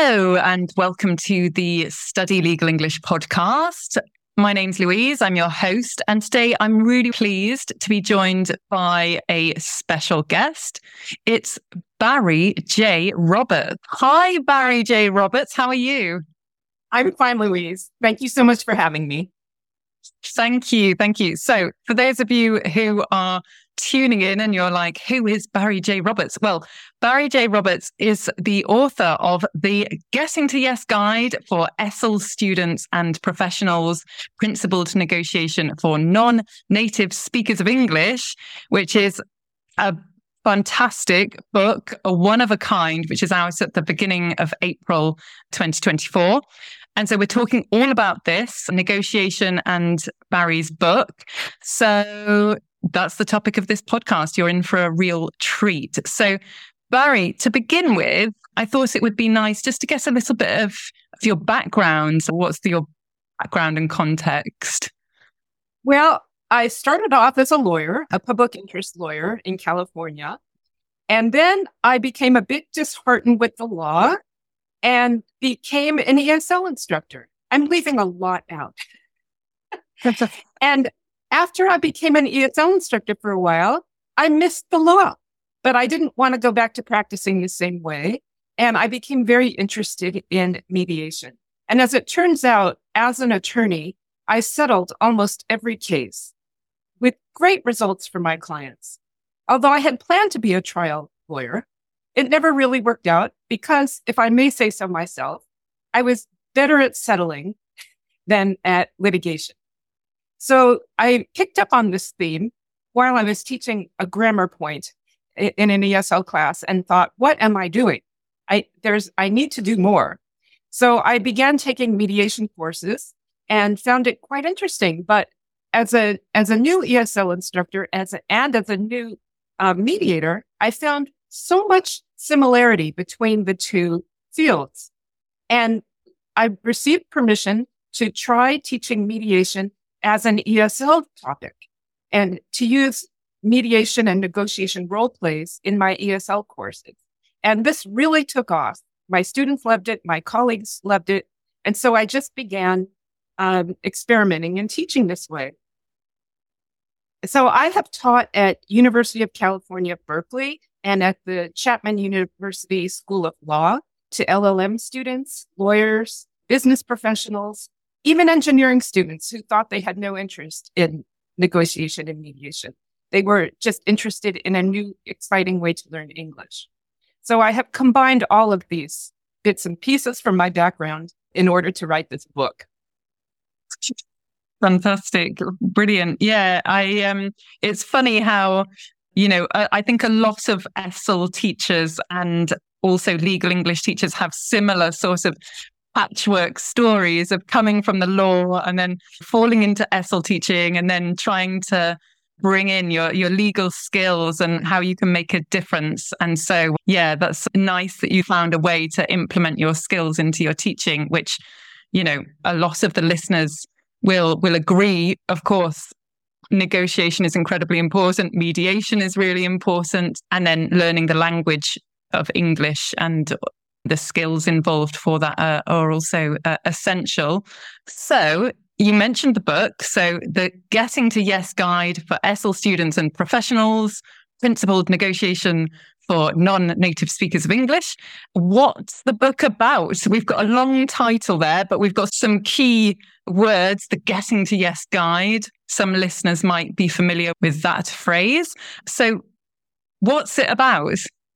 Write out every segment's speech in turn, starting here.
Hello and welcome to the Study Legal English podcast. My name's Louise, I'm your host, and today I'm really pleased to be joined by a special guest. It's Barry J. Roberts. Hi, Barry J. Roberts, how are you? I'm fine, Louise. Thank you so much for having me. Thank you. So for those of you who are tuning in and you're like, who is Barry J. Roberts? Well, Barry J. Roberts is the author of the Getting to Yes Guide for ESSL students and professionals, Principled Negotiation for Non-Native Speakers of English, which is a fantastic book, a one of a kind, which is out at the beginning of April 2024. And so we're talking all about this, negotiation and Barry's book. So that's the topic of this podcast. You're in for a real treat. So Barry, to begin with, I thought it would be nice just to get a little bit of your background. So what's your background and context? Well, I started off as a lawyer, a public interest lawyer in California. And then I became a bit disheartened with the law and became an ESL instructor. I'm leaving a lot out. And after I became an ESL instructor for a while, I missed the law, but I didn't want to go back to practicing the same way. And I became very interested in mediation. And as it turns out, as an attorney, I settled almost every case with great results for my clients. Although I had planned to be a trial lawyer, it never really worked out because, if I may say so myself, I was better at settling than at litigation. So I picked up on this theme while I was teaching a grammar point in an ESL class and thought, what am I doing? I need to do more. So I began taking mediation courses and found it quite interesting. But as a new ESL instructor and as a new mediator, I found so much similarity between the two fields. And I received permission to try teaching mediation as an ESL topic and to use mediation and negotiation role plays in my ESL courses. And this really took off. My students loved it. My colleagues loved it. And so I just began experimenting and teaching this way. So I have taught at University of California, Berkeley, and at the Chapman University School of Law to LLM students, lawyers, business professionals, even engineering students who thought they had no interest in negotiation and mediation. They were just interested in a new, exciting way to learn English. So I have combined all of these bits and pieces from my background in order to write this book. Fantastic. Brilliant. Yeah, it's funny how, I think a lot of ESSL teachers and also legal English teachers have similar sort of patchwork stories of coming from the law and then falling into ESSL teaching and then trying to bring in your legal skills and how you can make a difference. And so, yeah, that's nice that you found a way to implement your skills into your teaching, which, a lot of the listeners will agree. Of course, negotiation is incredibly important. Mediation is really important. And then learning the language of English and the skills involved for that are also essential. So you mentioned the book. So the Getting to Yes Guide for ESSL students and professionals, Principled Negotiation for Non-Native Speakers of English. What's the book about? We've got a long title there, but we've got some key words, the Getting to Yes Guide. Some listeners might be familiar with that phrase. So what's it about?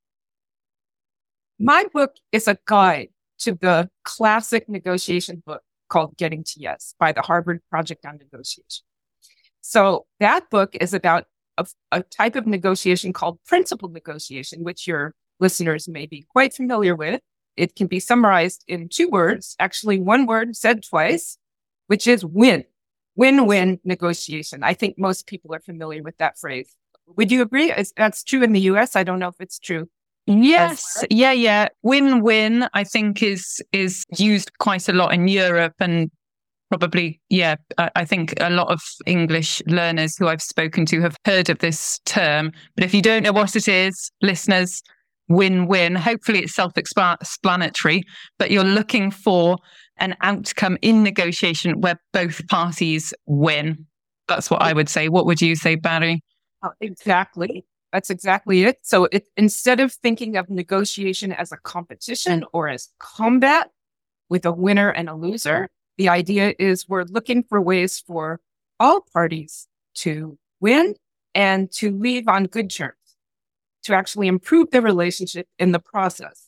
My book is a guide to the classic negotiation book called Getting to Yes by the Harvard Project on Negotiation. So that book is about a type of negotiation called principled negotiation, which your listeners may be quite familiar with. It can be summarized in two words, actually one word said twice, which is win. Win-win negotiation. I think most people are familiar with that phrase. Would you agree? That's true in the US. I don't know if it's true. Yes. Yeah. Win-win, I think, is used quite a lot in Europe and probably, I think a lot of English learners who I've spoken to have heard of this term. But if you don't know what it is, listeners, win-win. Hopefully it's self-explanatory, but you're looking for an outcome in negotiation where both parties win. That's what I would say. What would you say, Barry? Oh, exactly. That's exactly it. So instead of thinking of negotiation as a competition or as combat with a winner and a loser, the idea is we're looking for ways for all parties to win and to leave on good terms, to actually improve the relationship in the process.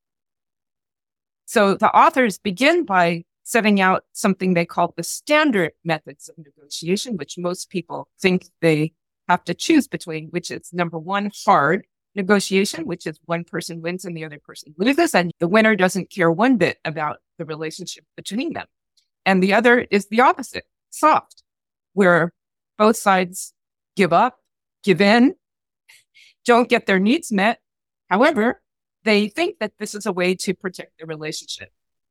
So the authors begin by setting out something they call the standard methods of negotiation, which most people think they have to choose between, which is number one, hard negotiation, which is one person wins and the other person loses, and the winner doesn't care one bit about the relationship between them. And the other is the opposite, soft, where both sides give up, give in, don't get their needs met. However, they think that this is a way to protect the relationship.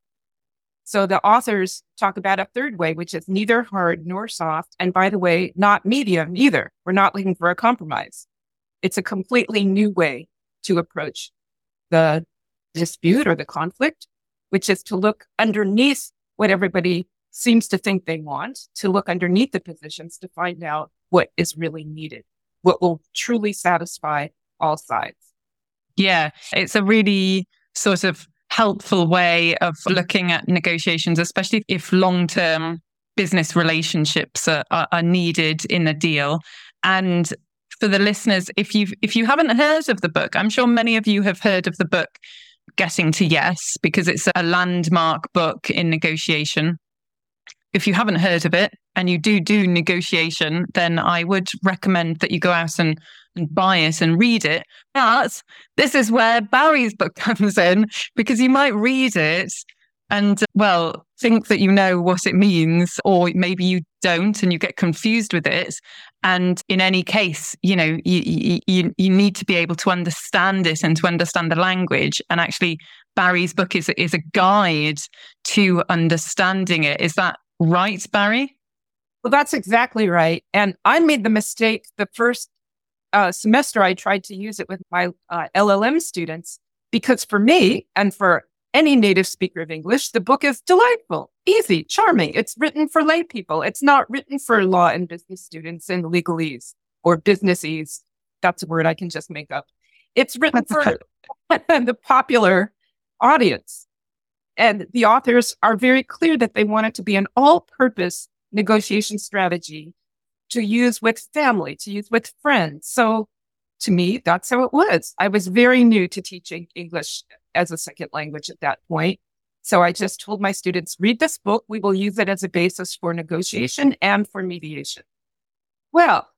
So the authors talk about a third way, which is neither hard nor soft. And by the way, not medium either. We're not looking for a compromise. It's a completely new way to approach the dispute or the conflict, which is to look underneath what everybody seems to think they want, to look underneath the positions to find out what is really needed, what will truly satisfy all sides. Yeah, it's a really sort of helpful way of looking at negotiations, especially if long-term business relationships are needed in a deal. And for the listeners, if you haven't heard of the book, I'm sure many of you have heard of the book Getting to Yes, because it's a landmark book in negotiation. If you haven't heard of it and you do negotiation, then I would recommend that you go out and buy it and read it. But this is where Barry's book comes in, because you might read it and, well, think that you know what it means, or maybe you don't and you get confused with it. And in any case, you know, you need to be able to understand it and to understand the language. And actually, Barry's book is a guide to understanding it. Is that right, Barry? Well, that's exactly right. And I made the mistake the first semester I tried to use it with my LLM students, because for me and for any native speaker of English, the book is delightful, easy, charming. It's written for lay people. It's not written for law and business students in legalese or businessese. That's a word I can just make up. It's written for the popular audience. And the authors are very clear that they want it to be an all-purpose negotiation strategy to use with family, to use with friends. So to me, that's how it was. I was very new to teaching English as a second language at that point. So I just told my students, read this book. We will use it as a basis for negotiation and for mediation. Well,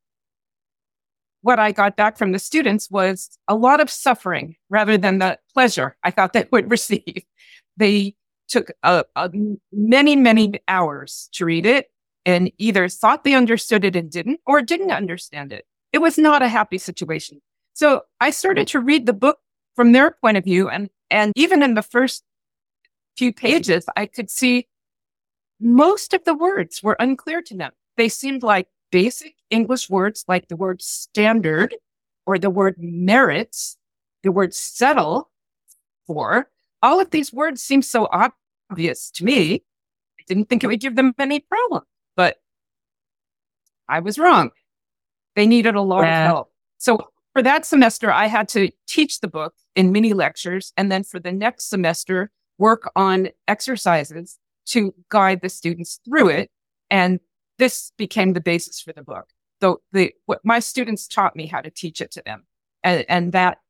what I got back from the students was a lot of suffering rather than the pleasure I thought they would receive. They took many, many hours to read it and either thought they understood it and didn't, or didn't understand it. It was not a happy situation. So I started to read the book from their point of view. And even in the first few pages, I could see most of the words were unclear to them. They seemed like basic English words, like the word standard or the word merits, the word settle for. All of these words seemed so obvious to me. I didn't think it would give them any problem, but I was wrong. They needed a lot of help. So for that semester, I had to teach the book in mini lectures. And then for the next semester, work on exercises to guide the students through it. And this became the basis for the book. So what my students taught me how to teach it to them. And that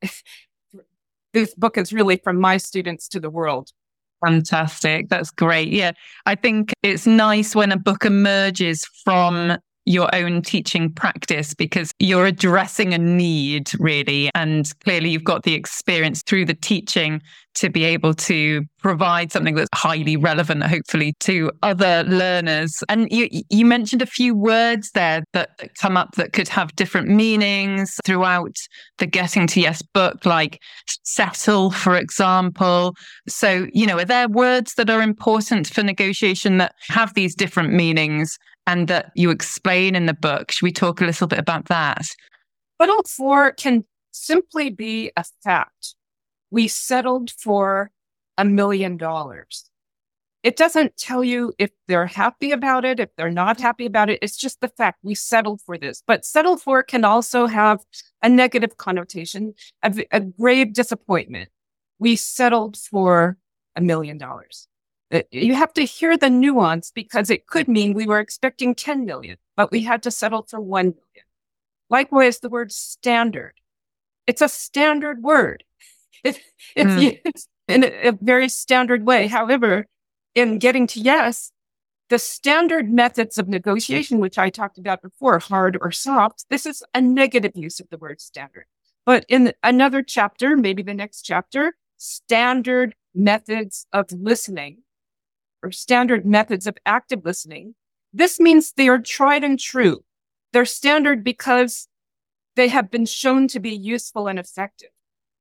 this book is really from my students to the world. Fantastic. That's great. Yeah. I think it's nice when a book emerges from your own teaching practice, because you're addressing a need, really. And clearly you've got the experience through the teaching to be able to provide something that's highly relevant, hopefully, to other learners. And you mentioned a few words there that come up that could have different meanings throughout the Getting to Yes book, like settle, for example. So, are there words that are important for negotiation that have these different meanings and that you explain in the book? Should we talk a little bit about that? But all four can simply be a fact. We settled for $1 million. It doesn't tell you if they're happy about it, if they're not happy about it. It's just the fact we settled for this. But settled for can also have a negative connotation, a grave disappointment. We settled for $1 million. You have to hear the nuance, because it could mean we were expecting 10 million, but we had to settle for 1 million. Likewise, the word standard. It's a standard word. It's used in a very standard way. However, in getting to yes, the standard methods of negotiation, which I talked about before, hard or soft, this is a negative use of the word standard. But in another chapter, maybe the next chapter, standard methods of listening or standard methods of active listening, this means they are tried and true. They're standard because they have been shown to be useful and effective.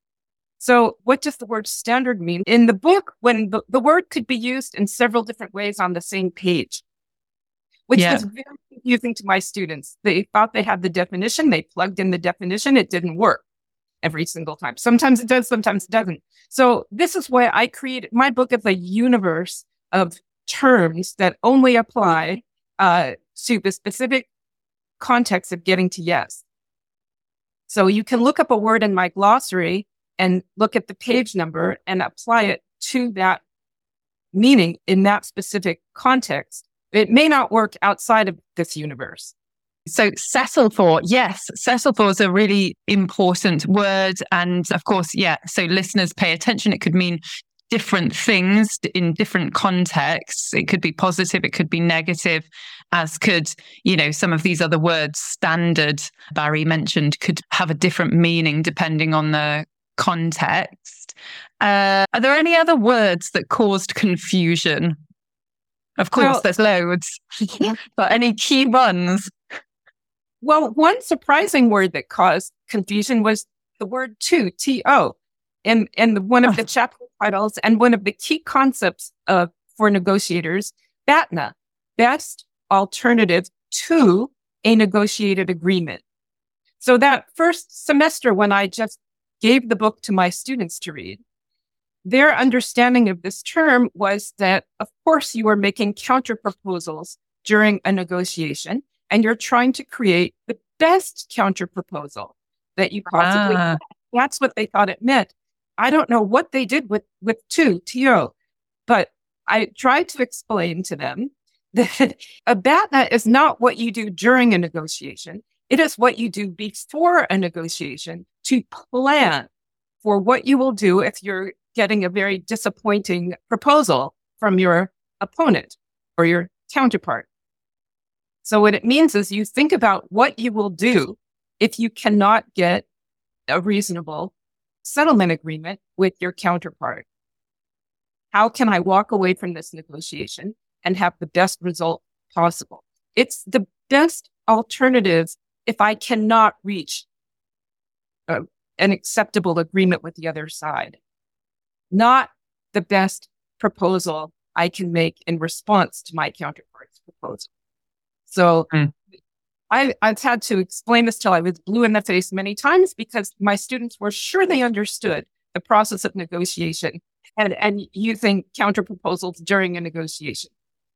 So what does the word standard mean? In the book, when the word could be used in several different ways on the same page, which was very confusing to my students. They thought they had the definition. They plugged in the definition. It didn't work every single time. Sometimes it does, sometimes it doesn't. So this is why I created my book as a universe of terms that only apply to the specific context of getting to yes. So you can look up a word in my glossary and look at the page number and apply it to that meaning in that specific context. It may not work outside of this universe. So settle for, yes, settle for is a really important word. And of course, so listeners pay attention. It could mean different things in different contexts. It could be positive, it could be negative, as could, some of these other words, standard, Barry mentioned, could have a different meaning depending on the context. Are there any other words that caused confusion? Of course, there's loads, but any key ones? Well, one surprising word that caused confusion was the word to, T-O, and one of the chapter titles and one of the key concepts for negotiators, BATNA, best alternative to a negotiated agreement. So that first semester, when I just gave the book to my students to read, their understanding of this term was that, of course, you are making counter proposals during a negotiation, and you're trying to create the best counter proposal that you possibly can. That's what they thought it meant. I don't know what they did with TO, but I tried to explain to them that a BATNA is not what you do during a negotiation. It is what you do before a negotiation to plan for what you will do if you're getting a very disappointing proposal from your opponent or your counterpart. So what it means is you think about what you will do if you cannot get a reasonable settlement agreement with your counterpart. How can I walk away from this negotiation and have the best result possible? It's the best alternative if I cannot reach an acceptable agreement with the other side, not the best proposal I can make in response to my counterpart's proposal. So I've had to explain this till I was blue in the face many times, because my students were sure they understood the process of negotiation and using counter proposals during a negotiation.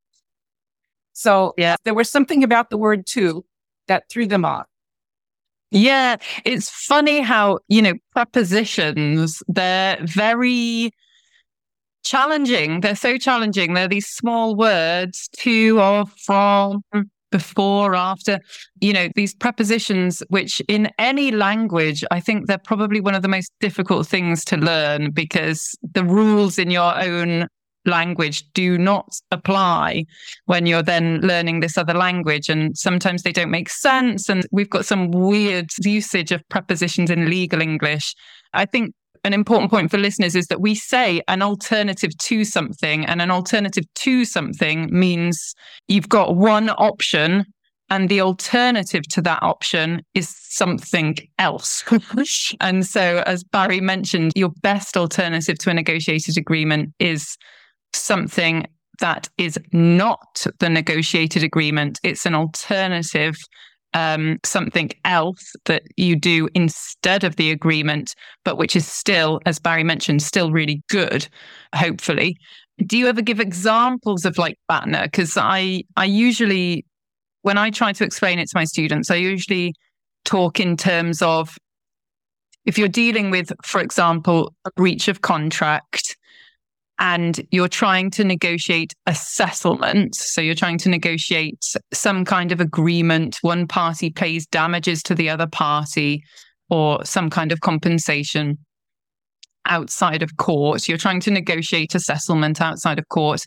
So there was something about the word to that threw them off. Yeah, it's funny how, prepositions, they're very challenging. They're so challenging. They're these small words, to or from, before, after, these prepositions, which in any language, I think they're probably one of the most difficult things to learn, because the rules in your own language do not apply when you're then learning this other language. And sometimes they don't make sense. And we've got some weird usage of prepositions in legal English. I think an important point for listeners is that we say an alternative to something, and an alternative to something means you've got one option and the alternative to that option is something else. And so, as Barry mentioned, your best alternative to a negotiated agreement is something that is not the negotiated agreement. It's an alternative something else that you do instead of the agreement, but which is still, as Barry mentioned, still really good, hopefully. Do you ever give examples of like BATNA? Because I usually, when I try to explain it to my students, I usually talk in terms of if you're dealing with, for example, a breach of contract and you're trying to negotiate a settlement. So you're trying to negotiate some kind of agreement. One party pays damages to the other party or some kind of compensation outside of court. You're trying to negotiate a settlement outside of court.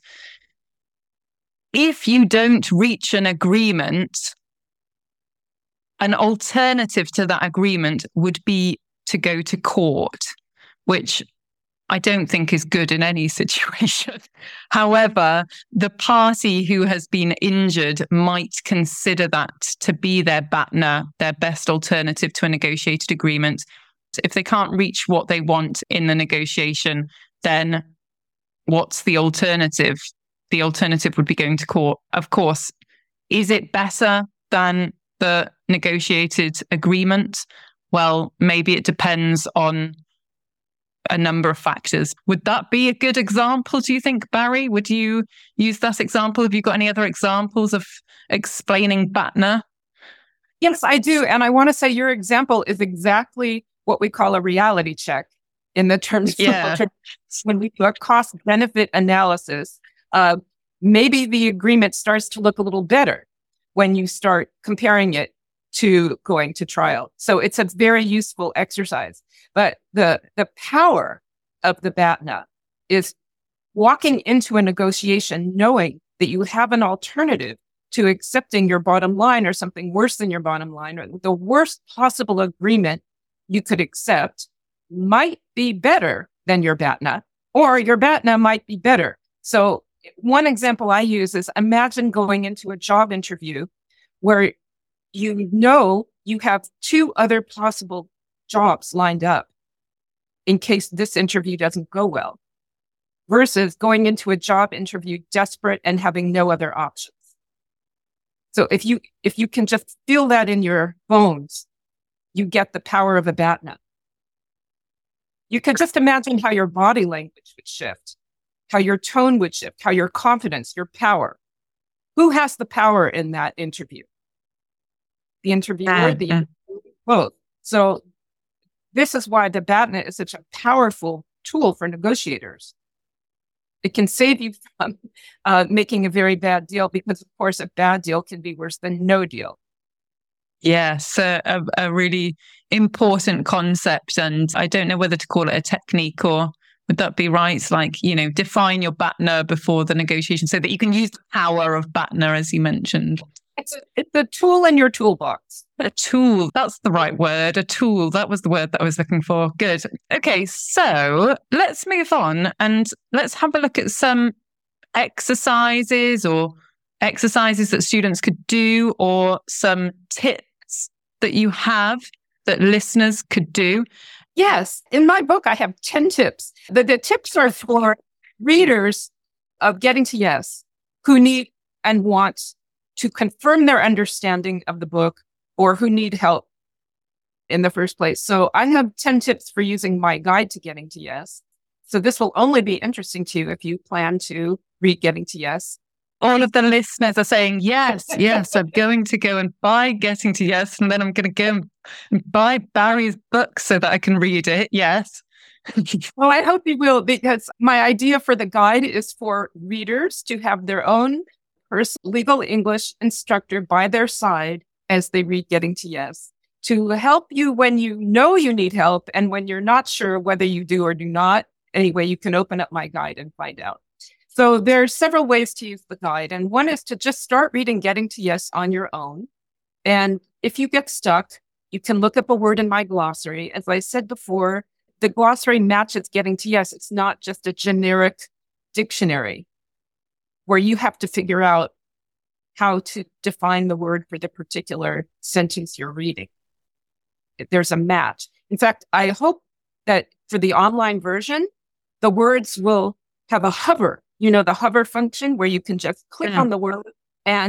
If you don't reach an agreement, an alternative to that agreement would be to go to court, which I don't think is good in any situation. However, the party who has been injured might consider that to be their BATNA, their best alternative to a negotiated agreement. If they can't reach what they want in the negotiation, then what's the alternative? The alternative would be going to court. Of course, is it better than the negotiated agreement? Well, maybe it depends on a number of factors. Would that be a good example, do you think, Barry? Would you use that example? Have you got any other examples of explaining BATNA? Yes, I do. And I want to say your example is exactly what we call a reality check in the terms of when we do a cost-benefit analysis. Maybe the agreement starts to look a little better when you start comparing it to going to trial. So it's a very useful exercise. But the power of the BATNA is walking into a negotiation knowing that you have an alternative to accepting your bottom line or something worse than your bottom line, or the worst possible agreement you could accept might be better than your BATNA, or your BATNA might be better. So one example I use is imagine going into a job interview where you know you have two other possible jobs lined up in case this interview doesn't go well, versus going into a job interview desperate and having no other options. So if you can just feel that in your bones, you get the power of a BATNA. You can just imagine how your body language would shift, how your tone would shift, how your confidence, your power. Who has the power in that interview? The interviewer, the interviewer, both. So this is why the BATNA is such a powerful tool for negotiators. It can save you from making a very bad deal, because, of course, a bad deal can be worse than no deal. Yes, a really important concept. And I don't know whether to call it a technique, or would that be right? It's like, define your BATNA before the negotiation so that you can use the power of BATNA, as you mentioned. It's a tool in your toolbox. A tool. That's the right word. A tool. That was the word that I was looking for. Good. Okay. So let's move on and let's have a look at some exercises that students could do, or some tips that you have that listeners could do. Yes. In my book, I have 10 tips. The tips are for readers of Getting to Yes who need and want to confirm their understanding of the book, or who need help in the first place. So I have 10 tips for using my guide to Getting to Yes. So this will only be interesting to you if you plan to read Getting to Yes. All of the listeners are saying, yes, I'm going to go and buy Getting to Yes, and then I'm going to go and buy Barry's book so that I can read it. Yes. Well, I hope you will, because my idea for the guide is for readers to have their own personal legal English instructor by their side as they read Getting to Yes, to help you when you know you need help and when you're not sure whether you do or do not. Anyway, you can open up my guide and find out. So there are several ways to use the guide. And one is to just start reading Getting to Yes on your own. And if you get stuck, you can look up a word in my glossary. As I said before, the glossary matches Getting to Yes. It's not just a generic dictionary where you have to figure out how to define the word for the particular sentence you're reading. There's a match. In fact, I hope that for the online version, the words will have a hover, the hover function where you can just click on the word and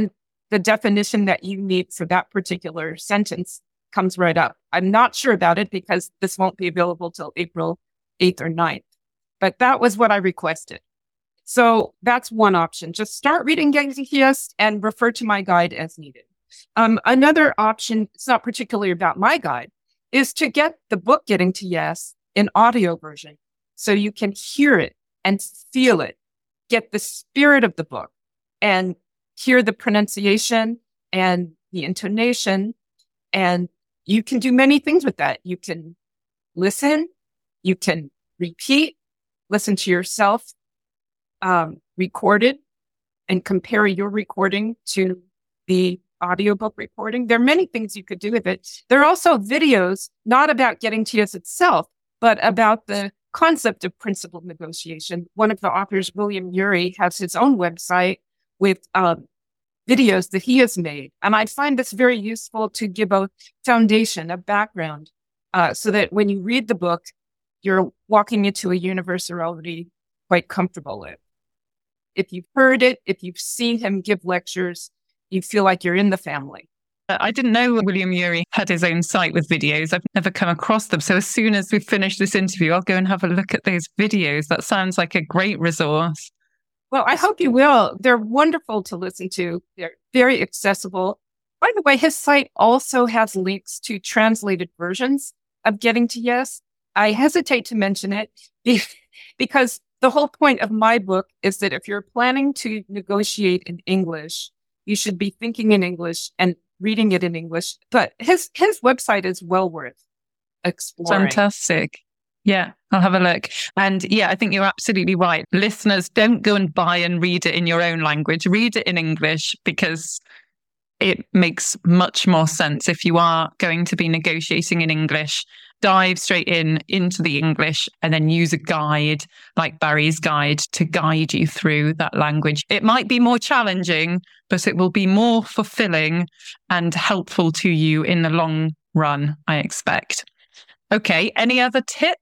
the definition that you need for that particular sentence comes right up. I'm not sure about it because this won't be available till April 8th or 9th. But that was what I requested. So that's one option. Just start reading Getting to Yes and refer to my guide as needed. Another option, it's not particularly about my guide, is to get the book Getting to Yes in audio version so you can hear it and feel it, get the spirit of the book and hear the pronunciation and the intonation. And you can do many things with that. You can listen, you can repeat, listen to yourself, record it, and compare your recording to the audiobook recording. There are many things you could do with it. There are also videos, not about Getting to Yes itself, but about the concept of principled negotiation. One of the authors, William Ury, has his own website with videos that he has made. And I find this very useful to give a foundation, a background, so that when you read the book, you're walking into a universe you're already quite comfortable with. If you've heard it, if you've seen him give lectures, you feel like you're in the family. I didn't know William Ury had his own site with videos. I've never come across them. So as soon as we finish this interview, I'll go and have a look at those videos. That sounds like a great resource. Well, I hope you will. They're wonderful to listen to. They're very accessible. By the way, his site also has links to translated versions of Getting to Yes. I hesitate to mention it because the whole point of my book is that if you're planning to negotiate in English, you should be thinking in English and reading it in English. But his website is well worth exploring. Fantastic. Yeah, I'll have a look. And yeah, I think you're absolutely right. Listeners, don't go and buy and read it in your own language. Read it in English because it makes much more sense. If you are going to be negotiating in English, dive straight into the English and then use a guide like Barry's guide to guide you through that language. It might be more challenging, but it will be more fulfilling and helpful to you in the long run, I expect. Okay, any other tips?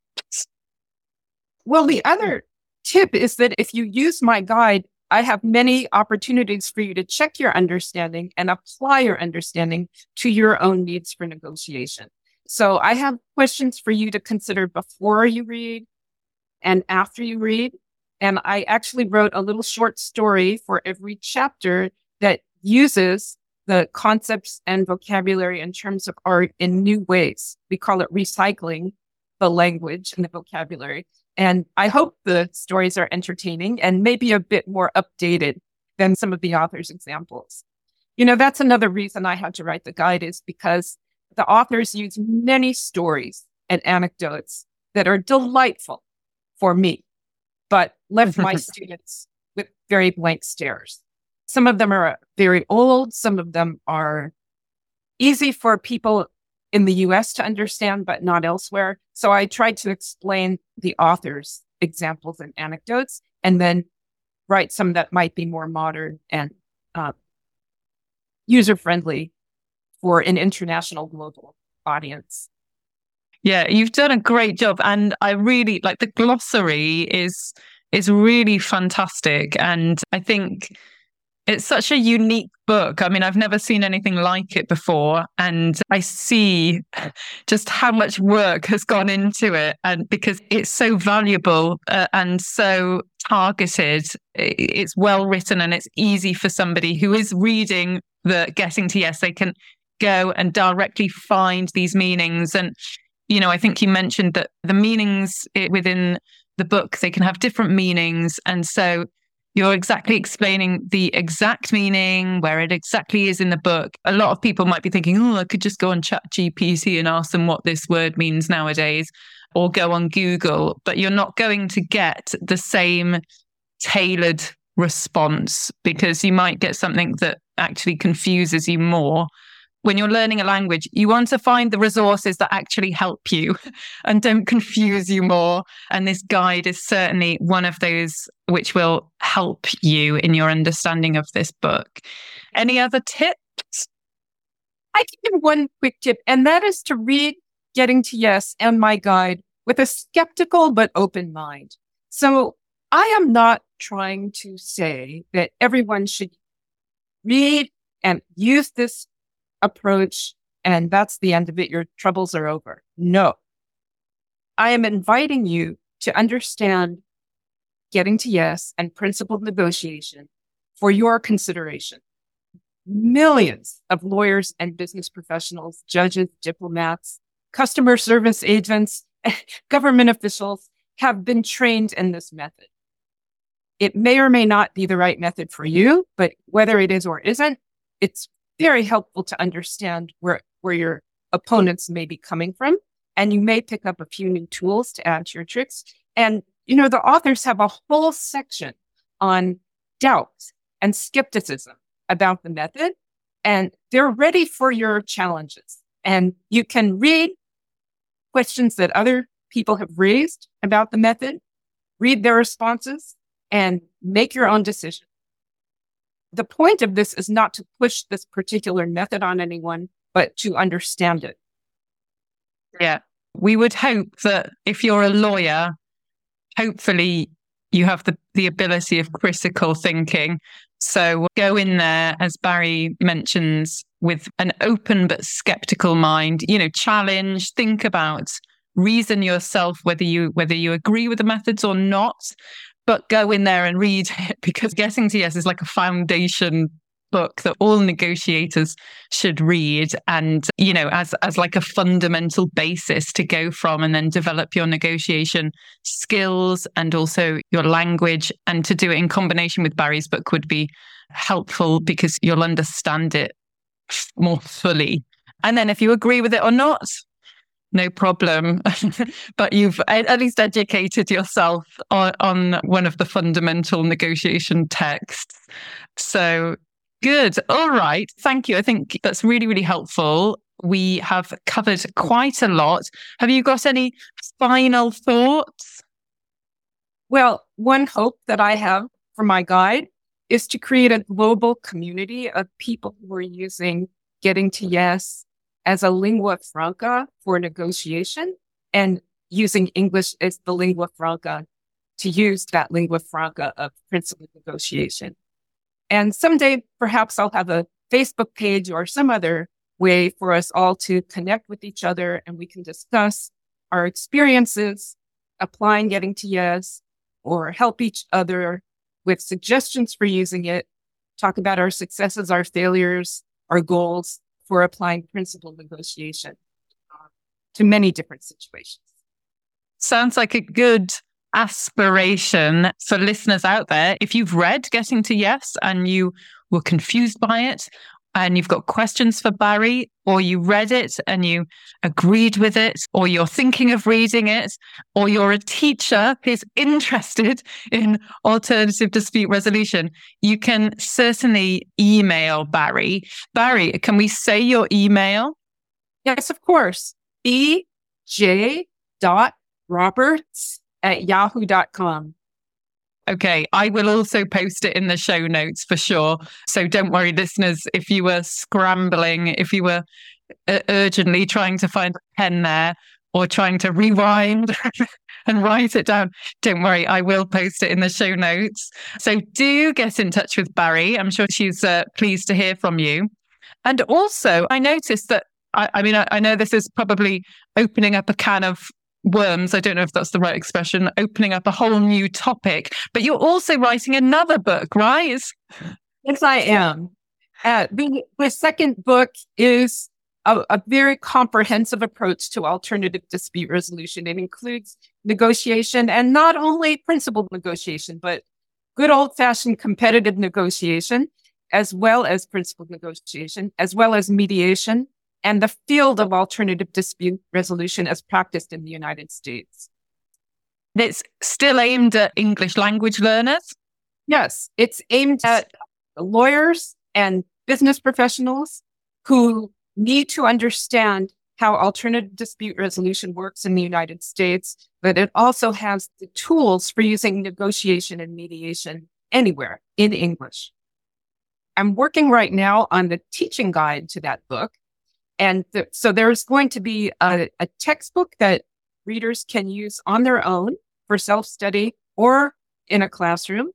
Well, the other tip is that if you use my guide, I have many opportunities for you to check your understanding and apply your understanding to your own needs for negotiation. So I have questions for you to consider before you read and after you read. And I actually wrote a little short story for every chapter that uses the concepts and vocabulary and terms of art in new ways. We call it recycling the language and the vocabulary. And I hope the stories are entertaining and maybe a bit more updated than some of the author's examples. You know, that's another reason I had to write the guide is because the authors use many stories and anecdotes that are delightful for me, but left my students with very blank stares. Some of them are very old. Some of them are easy for people in the US to understand, but not elsewhere. So I tried to explain the author's examples and anecdotes and then write some that might be more modern and user-friendly for an international global audience. Yeah, you've done a great job. And I really like the glossary is really fantastic. And I think it's such a unique book. I mean, I've never seen anything like it before. And I see just how much work has gone into it. And because it's so valuable and so targeted, it's well written and it's easy for somebody who is reading the Getting to Yes. They can go and directly find these meanings. And, you know, I think you mentioned that the meanings within the book, they can have different meanings. And so you're exactly explaining the exact meaning, where it exactly is in the book. A lot of people might be thinking, oh, I could just go on ChatGPT and ask them what this word means nowadays, or go on Google, but you're not going to get the same tailored response because you might get something that actually confuses you more. When you're learning a language, you want to find the resources that actually help you and don't confuse you more. And this guide is certainly one of those which will help you in your understanding of this book. Any other tips? I can give one quick tip, and that is to read Getting to Yes and my guide with a skeptical but open mind. So I am not trying to say that everyone should read and use this approach and that's the end of it. Your troubles are over. No, I am inviting you to understand getting to yes and principled negotiation for your consideration. Millions of lawyers and business professionals, judges, diplomats, customer service agents, government officials have been trained in this method. It may or may not be the right method for you, but whether it is or isn't, it's very helpful to understand where your opponents may be coming from. And you may pick up a few new tools to add to your tricks. And, the authors have a whole section on doubt and skepticism about the method, and they're ready for your challenges. And you can read questions that other people have raised about the method, read their responses, and make your own decision. The point of this is not to push this particular method on anyone, but to understand it. Yeah. We would hope that if you're a lawyer, hopefully you have the ability of critical thinking. So go in there, as Barry mentions, with an open but skeptical mind, challenge, think about, reason yourself whether you agree with the methods or not, but go in there and read it, because Getting to Yes is like a foundation book that all negotiators should read, and as like a fundamental basis to go from, and then develop your negotiation skills and also your language. And to do it in combination with Barry's book would be helpful, because you'll understand it more fully. And then if you agree with it or not, no problem. But you've at least educated yourself on one of the fundamental negotiation texts. So good. All right. Thank you. I think that's really, really helpful. We have covered quite a lot. Have you got any final thoughts? Well, one hope that I have for my guide is to create a global community of people who are using Getting to Yes as a lingua franca for negotiation, and using English as the lingua franca to use that lingua franca of principled negotiation. And someday, perhaps I'll have a Facebook page or some other way for us all to connect with each other, and we can discuss our experiences applying Getting to Yes, or help each other with suggestions for using it, talk about our successes, our failures, our goals for applying principled negotiation to many different situations. Sounds like a good aspiration for listeners out there. If you've read Getting to Yes and you were confused by it, and you've got questions for Barry, or you read it and you agreed with it, or you're thinking of reading it, or you're a teacher who's interested in alternative dispute resolution, you can certainly email Barry. Barry, can we say your email? Yes, of course. bj.roberts@yahoo.com. Okay, I will also post it in the show notes for sure. So don't worry, listeners, if you were scrambling, if you were urgently trying to find a pen there, or trying to rewind and write it down, don't worry, I will post it in the show notes. So do get in touch with Barry. I'm sure she's pleased to hear from you. And also, I noticed that, I know this is probably opening up a can of worms. I don't know if that's the right expression, opening up a whole new topic, but you're also writing another book, right? Yes, I am. The second book is a very comprehensive approach to alternative dispute resolution. It includes negotiation, and not only principled negotiation, but good old-fashioned competitive negotiation, as well as principled negotiation, as well as mediation, and the field of alternative dispute resolution as practiced in the United States. It's still aimed at English language learners? Yes, it's aimed at lawyers and business professionals who need to understand how alternative dispute resolution works in the United States, but it also has the tools for using negotiation and mediation anywhere in English. I'm working right now on the teaching guide to that book. And so there's going to be a textbook that readers can use on their own for self-study or in a classroom.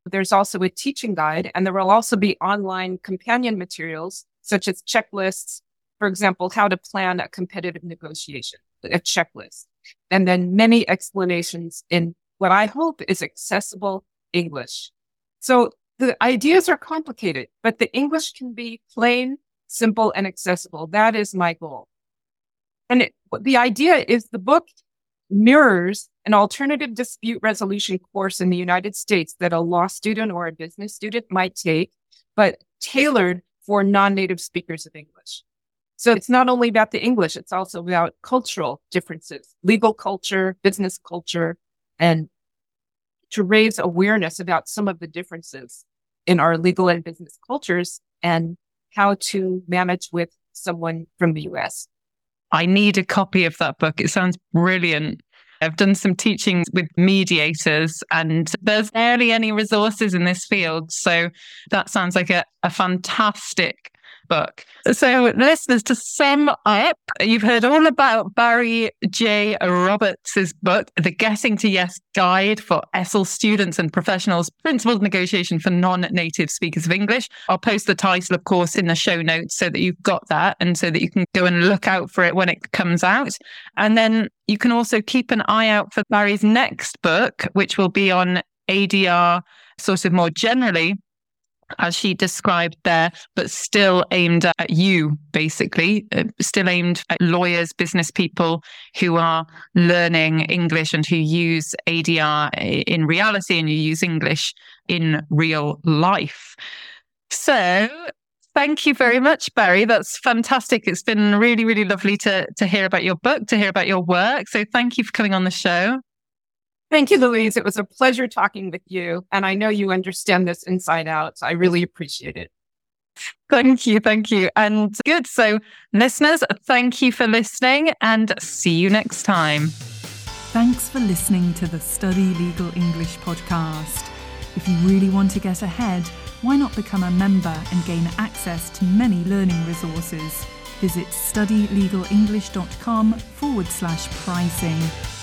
There's also a teaching guide, and there will also be online companion materials such as checklists, for example, how to plan a competitive negotiation, a checklist, and then many explanations in what I hope is accessible English. So the ideas are complicated, but the English can be plain, simple, and accessible. That is my goal. And the idea is the book mirrors an alternative dispute resolution course in the United States that a law student or a business student might take, but tailored for non-native speakers of English. So it's not only about the English, it's also about cultural differences, legal culture, business culture, and to raise awareness about some of the differences in our legal and business cultures and how to manage with someone from the US. I need a copy of that book. It sounds brilliant. I've done some teaching with mediators and there's barely any resources in this field. So that sounds like a fantastic book. So listeners, to sum up, you've heard all about Barry J. Roberts' book, The Getting to Yes Guide for ESSL Students and Professionals, Principled Negotiation for Non-Native Speakers of English. I'll post the title, of course, in the show notes so that you've got that and so that you can go and look out for it when it comes out. And then you can also keep an eye out for Barry's next book, which will be on ADR sort of more generally, as she described there, but still aimed at you, basically, still aimed at lawyers, business people who are learning English and who use ADR in reality and you use English in real life. So thank you very much, Barry. That's fantastic. It's been really, really lovely to hear about your book, to hear about your work. So thank you for coming on the show. Thank you, Louise. It was a pleasure talking with you. And I know you understand this inside out. So I really appreciate it. Thank you. Thank you. And good. So listeners, thank you for listening and see you next time. Thanks for listening to the Study Legal English podcast. If you really want to get ahead, why not become a member and gain access to many learning resources? Visit studylegalenglish.com/pricing.